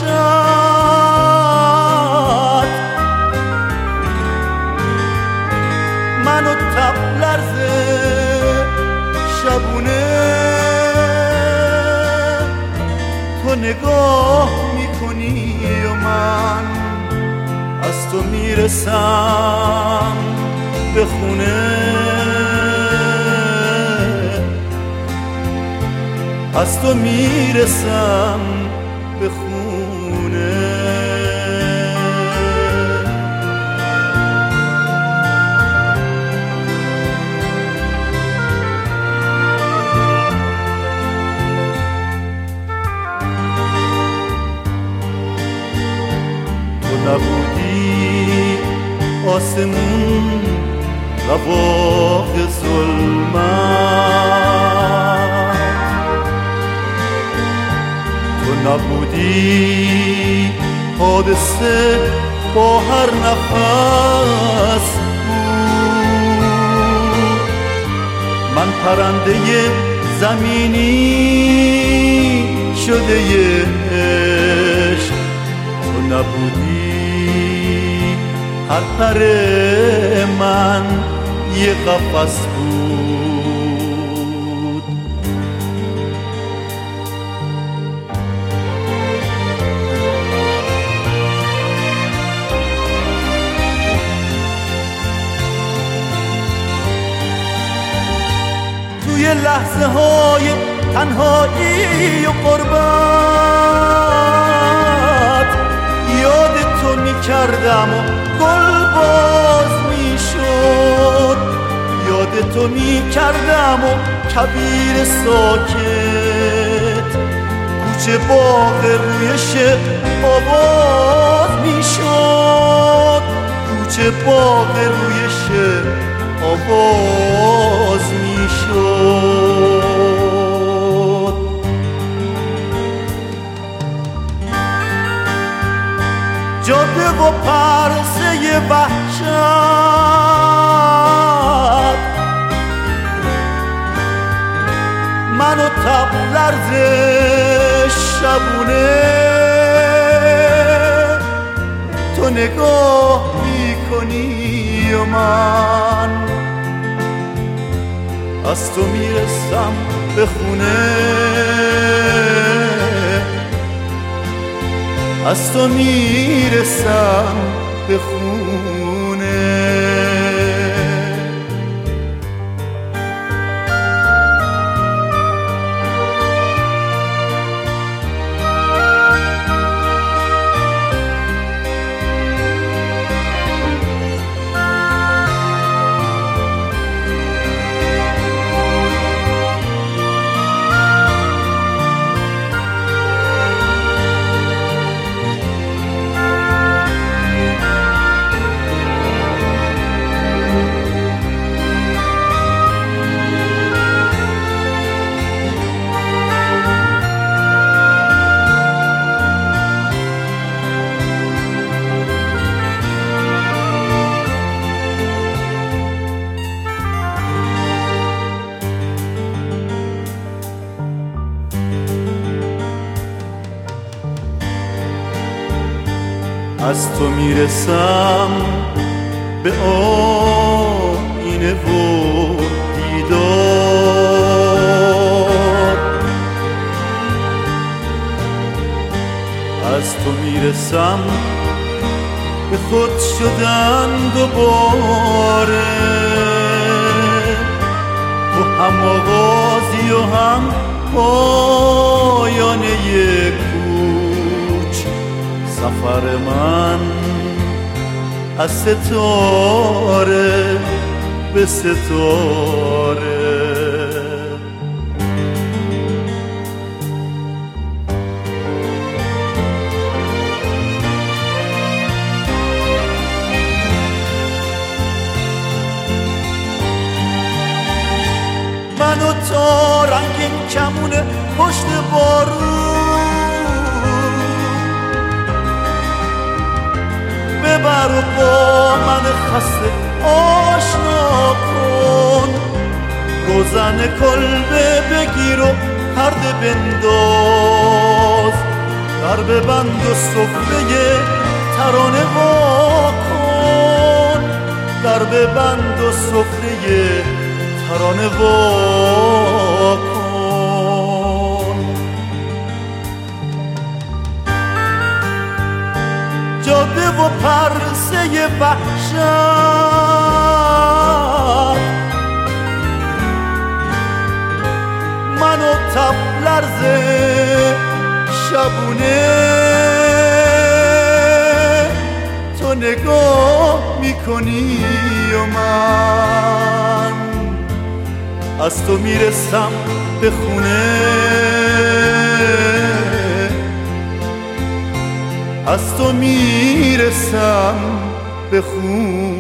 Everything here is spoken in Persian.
وحشت منو تب لرزه شبونه تو نگاه میکنی و من از تو میرسم به خونه از تو میرسم به خونه تو نبودی آسمون رواق ظلمت تو نبودی حادثه با هر نفس بود من پرنده زمینی شده عشق تو نبودی هر پر من یه قفس بود توی لحظه های تنهایی و غربت یاد تو میکردم و گل باز میشد یاد تو میکردم و کبیر ساکت کوچه باغ روی شب آواز میشد کوچه باغ روی شب آواز میشد جاده و پرسه وحشت منو تب لرزه شبونه تو نگاه میکنی و من از تو میرسم به خونه از تو میرسم به خونه از تو میرسم به آینه و دیدار از تو میرسم به خود شدن دوباره تو هم آغازی و هم پایان یک سفر من از ستاره به ستاره من و تو رنگین کمونه پشت بارون ببر و با من خسته آشنا کن روزن کلبه بگیر و پرده بنداز در ببند و سفره ترانه وا کن، در ببند و سفره ترانه وا کن. جاده و پرسه وحشت، من و تب لرز شبونه، تو نگاه میکنی و من از تو میرسم به خونه، از تو میرسم به خونه.